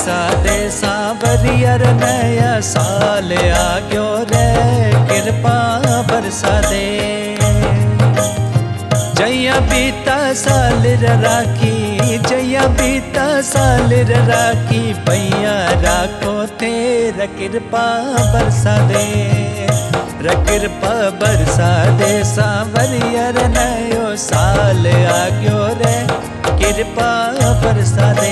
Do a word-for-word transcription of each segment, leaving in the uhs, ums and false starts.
बरसा दे सांवरियर नया साल आ गयो रे कृपा बरसा दे। जया बीता साल राखी जया बीता साल राखी पैया राखो तेरा कृपा बरसा दे रे कृपा बरसा दे सांवरियर नयो साल आ गयो रे कृपा बरसा दे।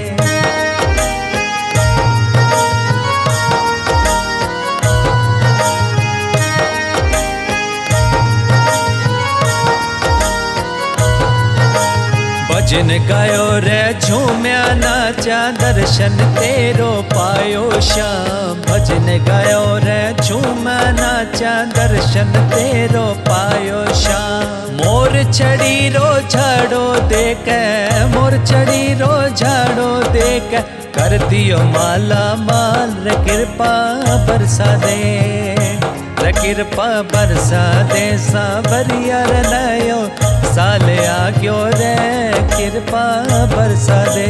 भजन गायो रे झूम्या नाचा दर्शन तेरो पायो श्याम। भजन गायो रे झूम्या नाचा दर्शन तेरो पायो श्याम। मोर चढ़ी रो झाड़ो देख मोर चढ़ी रो झाड़ो देख कर दियो माला माल रे कृपा बरसा दे रे कृपा बरसा दे सांवरियर नयो साल आ गयो रे कृपा बरसा दे।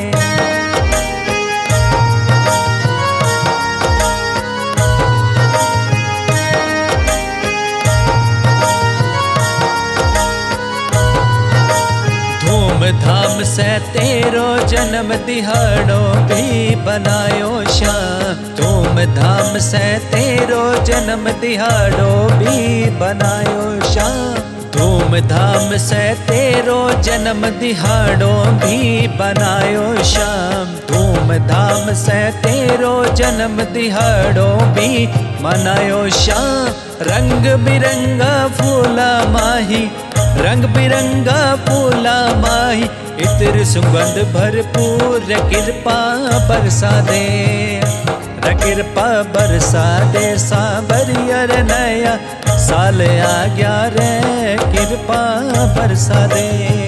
धूमधाम से तेरो जन्म दिहाड़ो भी बनायो श्याम। धूमधाम से तेरो जन्म दिहाड़ो भी बनायो श्याम। धूमधाम से तेरो जन्म दिहाड़ो भी बनायो श्याम। धूमधाम से तेरो जन्म दिहाड़ो भी मनायो श्याम। रंग बिरंगा फूला माही रंग बिरंगा फूला माही इत्र सुगंध भरपूर कृपा बरसा दे रे कृपा बरसा दे सांवरियर नया साल आ गया रे कृपा बरसा दे।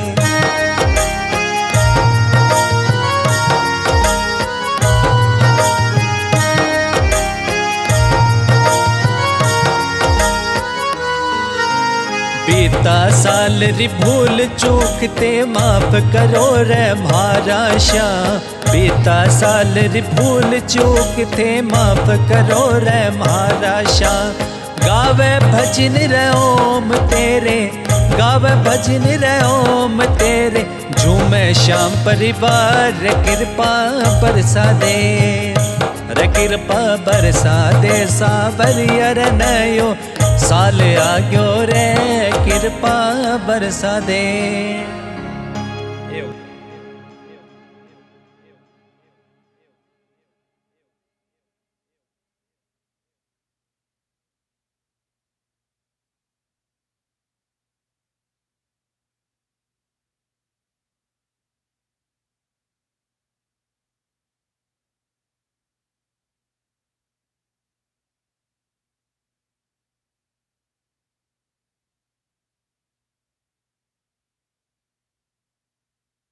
बीता साल री भूल चूक ते माफ करो रे म्हारा श्याम। बीता साल री भूल चूक ते माफ करो रे म्हारा श्याम। गावे भजन रे ओम तेरे गावे भजन रे ओम तेरे झूमे श्याम परिवार रे कृपा बरसा दे रे कृपा बरसा दे सांवरियर नयो साल आ गयो रे कृपा बरसा दे।